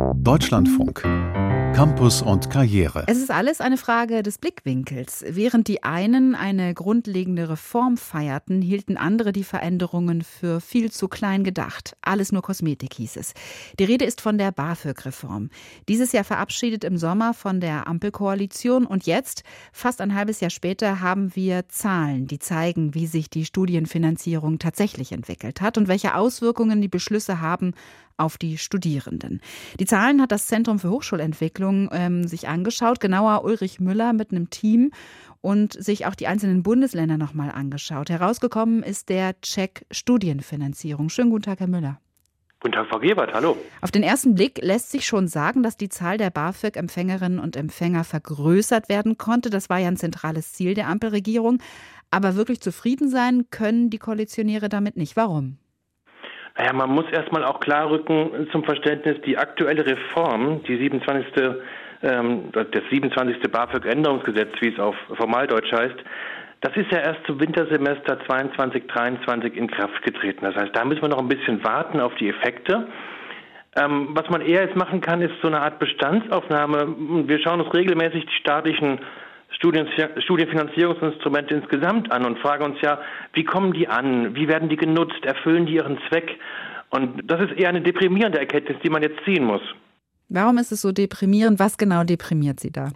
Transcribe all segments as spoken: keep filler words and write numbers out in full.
Deutschlandfunk. Campus und Karriere. Es ist alles eine Frage des Blickwinkels. Während die einen eine grundlegende Reform feierten, hielten andere die Veränderungen für viel zu klein gedacht. Alles nur Kosmetik, hieß es. Die Rede ist von der BAföG-Reform. Dieses Jahr verabschiedet im Sommer von der Ampelkoalition. Und jetzt, fast ein halbes Jahr später, haben wir Zahlen, die zeigen, wie sich die Studienfinanzierung tatsächlich entwickelt hat und welche Auswirkungen die Beschlüsse haben auf die Studierenden. Die Zahlen hat das Zentrum für Hochschulentwicklung ähm, sich angeschaut, genauer Ulrich Müller mit einem Team und sich auch die einzelnen Bundesländer nochmal angeschaut. Herausgekommen ist der Check Studienfinanzierung. Schönen guten Tag, Herr Müller. Guten Tag, Frau Gebert, hallo. Auf den ersten Blick lässt sich schon sagen, dass die Zahl der BAföG-Empfängerinnen und Empfänger vergrößert werden konnte. Das war ja ein zentrales Ziel der Ampelregierung. Aber wirklich zufrieden sein können die Koalitionäre damit nicht. Warum? Naja, man muss erstmal auch klar rücken zum Verständnis, die aktuelle Reform, die siebenundzwanzigste Ähm, das siebenundzwanzigste BAföG-Änderungsgesetz, wie es auf Formaldeutsch heißt, das ist ja erst zum Wintersemester zweiundzwanzig dreiundzwanzig in Kraft getreten. Das heißt, da müssen wir noch ein bisschen warten auf die Effekte. Ähm, was man eher jetzt machen kann, ist so eine Art Bestandsaufnahme. Wir schauen uns regelmäßig die staatlichen Studien, Studienfinanzierungsinstrumente insgesamt an und fragen uns ja, wie kommen die an, wie werden die genutzt, erfüllen die ihren Zweck? Und das ist eher eine deprimierende Erkenntnis, die man jetzt ziehen muss. Warum ist es so deprimierend? Was genau deprimiert Sie da?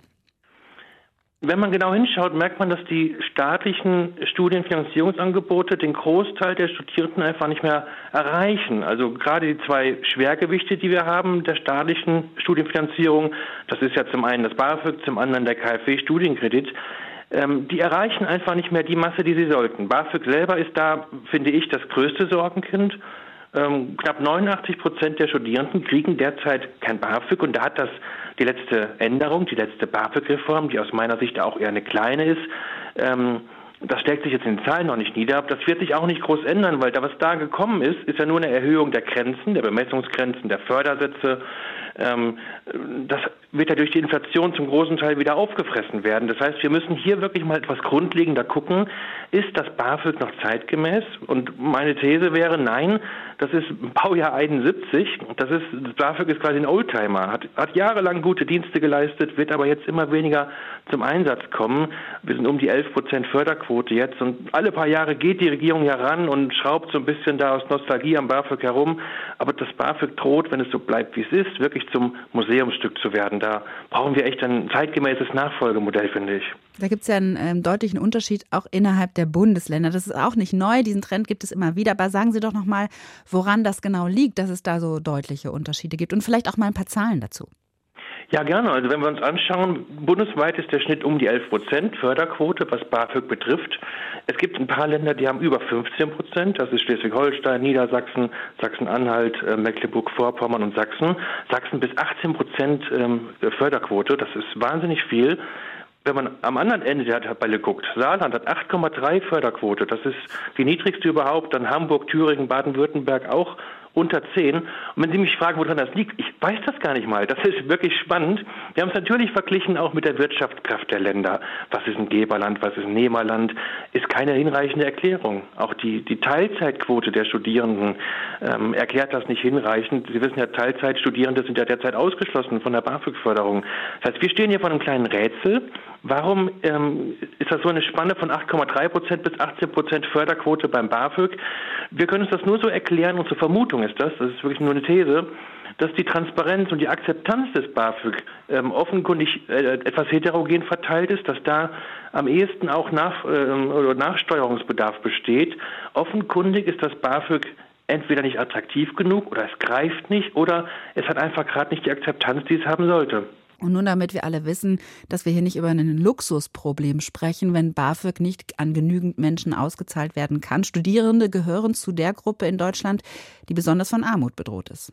Wenn man genau hinschaut, merkt man, dass die staatlichen Studienfinanzierungsangebote den Großteil der Studierenden einfach nicht mehr erreichen. Also gerade die zwei Schwergewichte, die wir haben, der staatlichen Studienfinanzierung, das ist ja zum einen das BAföG, zum anderen der KfW-Studienkredit, ähm, die erreichen einfach nicht mehr die Masse, die sie sollten. BAföG selber ist da, finde ich, das größte Sorgenkind. Ähm, knapp neunundachtzig Prozent der Studierenden kriegen derzeit kein BAföG und da hat das die letzte Änderung, die letzte BAföG-Reform, die aus meiner Sicht auch eher eine kleine ist, ähm, das schlägt sich jetzt in den Zahlen noch nicht nieder. Das wird sich auch nicht groß ändern, weil da was da gekommen ist, ist ja nur eine Erhöhung der Grenzen, der Bemessungsgrenzen, der Fördersätze. Ähm, das wird ja durch die Inflation zum großen Teil wieder aufgefressen werden. Das heißt, wir müssen hier wirklich mal etwas grundlegender gucken. Ist das BAföG noch zeitgemäß? Und meine These wäre, nein, das ist Baujahr einundsiebzig. Das ist, das BAföG ist quasi ein Oldtimer, hat, hat jahrelang gute Dienste geleistet, wird aber jetzt immer weniger zum Einsatz kommen. Wir sind um die elf Prozent Förderquote jetzt und alle paar Jahre geht die Regierung ja ran und schraubt so ein bisschen da aus Nostalgie am BAföG herum. Aber das BAföG droht, wenn es so bleibt, wie es ist, wirklich zum Museumsstück zu werden. Da brauchen wir echt ein zeitgemäßes Nachfolgemodell, finde ich. Da gibt es ja einen ähm, deutlichen Unterschied auch innerhalb der Bundesländer. Das ist auch nicht neu, diesen Trend gibt es immer wieder. Aber sagen Sie doch nochmal, woran das genau liegt, dass es da so deutliche Unterschiede gibt und vielleicht auch mal ein paar Zahlen dazu. Ja, gerne. Also wenn wir uns anschauen, bundesweit ist der Schnitt um die elf Prozent Förderquote, was BAföG betrifft. Es gibt ein paar Länder, die haben über fünfzehn Prozent. Das ist Schleswig-Holstein, Niedersachsen, Sachsen-Anhalt, äh, Mecklenburg-Vorpommern und Sachsen. Sachsen bis achtzehn Prozent ähm, Förderquote. Das ist wahnsinnig viel. Wenn man am anderen Ende der Tabelle guckt, Saarland hat acht Komma drei Förderquote. Das ist die niedrigste überhaupt. Dann Hamburg, Thüringen, Baden-Württemberg auch unter zehn. Und wenn Sie mich fragen, woran das liegt, ich weiß das gar nicht mal. Das ist wirklich spannend. Wir haben es natürlich verglichen auch mit der Wirtschaftskraft der Länder. Was ist ein Geberland, was ist ein Nehmerland? Ist keine hinreichende Erklärung. Auch die, die Teilzeitquote der Studierenden ähm, erklärt das nicht hinreichend. Sie wissen ja, Teilzeitstudierende sind ja derzeit ausgeschlossen von der BAföG-Förderung. Das heißt, wir stehen hier vor einem kleinen Rätsel. Warum ähm, ist das so eine Spanne von acht Komma drei Prozent bis achtzehn Prozent Förderquote beim BAföG? Wir können uns das nur so erklären, unsere Vermutung ist das, das ist wirklich nur eine These, dass die Transparenz und die Akzeptanz des BAföG ähm, offenkundig äh, etwas heterogen verteilt ist, dass da am ehesten auch nach, ähm, oder Nachsteuerungsbedarf besteht. Offenkundig ist das BAföG entweder nicht attraktiv genug oder es greift nicht oder es hat einfach gerade nicht die Akzeptanz, die es haben sollte. Und nun, damit wir alle wissen, dass wir hier nicht über ein Luxusproblem sprechen, wenn BAföG nicht an genügend Menschen ausgezahlt werden kann. Studierende gehören zu der Gruppe in Deutschland, die besonders von Armut bedroht ist.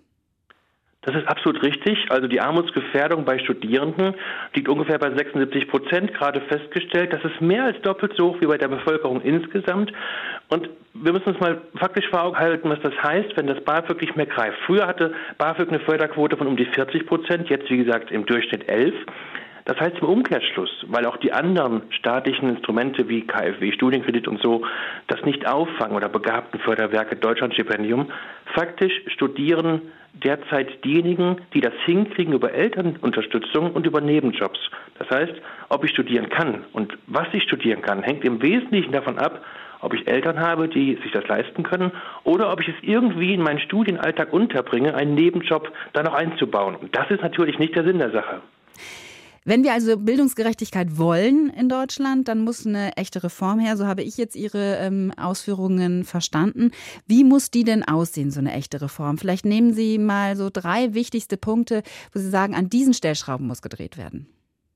Das ist absolut richtig. Also die Armutsgefährdung bei Studierenden liegt ungefähr bei sechsundsiebzig Prozent, gerade festgestellt. Das ist mehr als doppelt so hoch wie bei der Bevölkerung insgesamt. Und wir müssen uns mal faktisch vor Augen halten, was das heißt, wenn das BAföG nicht mehr greift. Früher hatte BAföG eine Förderquote von um die vierzig Prozent, jetzt wie gesagt im Durchschnitt elf. Das heißt im Umkehrschluss, weil auch die anderen staatlichen Instrumente wie K f W, Studienkredit und so, das nicht auffangen oder Begabtenförderwerke, Deutschlandstipendium, faktisch studieren derzeit diejenigen, die das hinkriegen über Elternunterstützung und über Nebenjobs. Das heißt, ob ich studieren kann und was ich studieren kann, hängt im Wesentlichen davon ab, ob ich Eltern habe, die sich das leisten können, oder ob ich es irgendwie in meinen Studienalltag unterbringe, einen Nebenjob da noch einzubauen. Und das ist natürlich nicht der Sinn der Sache. Wenn wir also Bildungsgerechtigkeit wollen in Deutschland, dann muss eine echte Reform her. So habe ich jetzt Ihre ähm, Ausführungen verstanden. Wie muss die denn aussehen, so eine echte Reform? Vielleicht nehmen Sie mal so drei wichtigste Punkte, wo Sie sagen, an diesen Stellschrauben muss gedreht werden.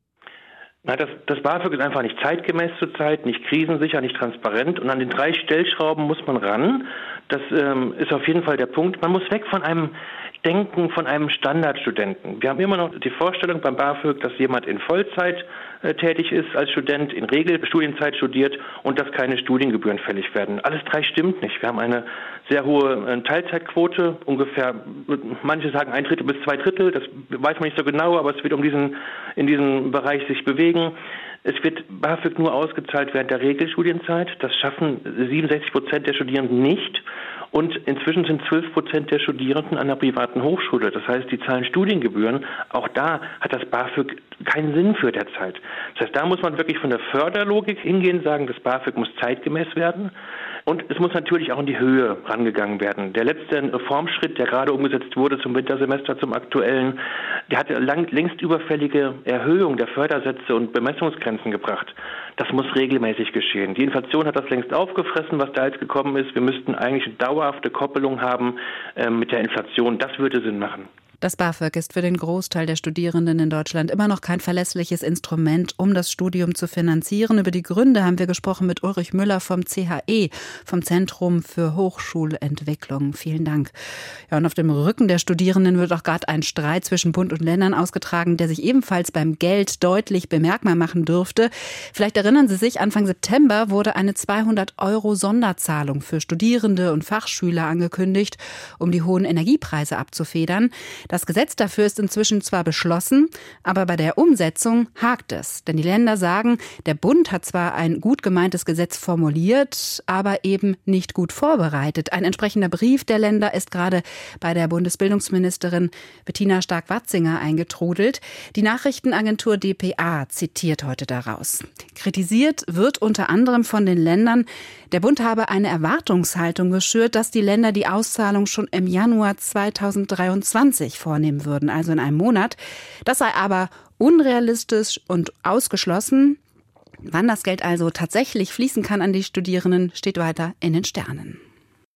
Na, das, das BAföG ist einfach nicht zeitgemäß zurzeit, nicht krisensicher, nicht transparent. Und an den drei Stellschrauben muss man ran. Das ähm, ist auf jeden Fall der Punkt. Man muss weg von einem Denken von einem Standardstudenten. Wir haben immer noch die Vorstellung beim BAföG, dass jemand in Vollzeit äh, tätig ist als Student, in Regelstudienzeit studiert und dass keine Studiengebühren fällig werden. Alles drei stimmt nicht. Wir haben eine sehr hohe äh, Teilzeitquote, ungefähr, manche sagen ein Drittel bis zwei Drittel, das weiß man nicht so genau, aber es wird um diesen, in diesem Bereich sich bewegen. Es wird BAföG nur ausgezahlt während der Regelstudienzeit. Das schaffen siebenundsechzig Prozent der Studierenden nicht. Und inzwischen sind zwölf Prozent der Studierenden an einer privaten Hochschule. Das heißt, die zahlen Studiengebühren. Auch da hat das BAföG keinen Sinn für derzeit. Das heißt, da muss man wirklich von der Förderlogik hingehen, sagen, das BAföG muss zeitgemäß werden. Und es muss natürlich auch in die Höhe rangegangen werden. Der letzte Reformschritt, der gerade umgesetzt wurde zum Wintersemester, zum aktuellen, der hat lang, längst überfällige Erhöhung der Fördersätze und Bemessungsgrenzen gebracht. Das muss regelmäßig geschehen. Die Inflation hat das längst aufgefressen, was da jetzt gekommen ist. Wir müssten eigentlich eine dauerhafte Koppelung haben äh, mit der Inflation. Das würde Sinn machen. Das BAföG ist für den Großteil der Studierenden in Deutschland immer noch kein verlässliches Instrument, um das Studium zu finanzieren. Über die Gründe haben wir gesprochen mit Ulrich Müller vom C H E, vom Zentrum für Hochschulentwicklung. Vielen Dank. Ja, und auf dem Rücken der Studierenden wird auch gerade ein Streit zwischen Bund und Ländern ausgetragen, der sich ebenfalls beim Geld deutlich bemerkbar machen dürfte. Vielleicht erinnern Sie sich, Anfang September wurde eine zweihundert Euro Sonderzahlung für Studierende und Fachschüler angekündigt, um die hohen Energiepreise abzufedern. Das Gesetz dafür ist inzwischen zwar beschlossen, aber bei der Umsetzung hakt es. Denn die Länder sagen, der Bund hat zwar ein gut gemeintes Gesetz formuliert, aber eben nicht gut vorbereitet. Ein entsprechender Brief der Länder ist gerade bei der Bundesbildungsministerin Bettina Stark-Watzinger eingetrudelt. Die Nachrichtenagentur d p a zitiert heute daraus. Kritisiert wird unter anderem von den Ländern, der Bund habe eine Erwartungshaltung geschürt, dass die Länder die Auszahlung schon im Januar zweitausenddreiundzwanzig vornehmen würden, also in einem Monat. Das sei aber unrealistisch und ausgeschlossen. Wann das Geld also tatsächlich fließen kann an die Studierenden, steht weiter in den Sternen.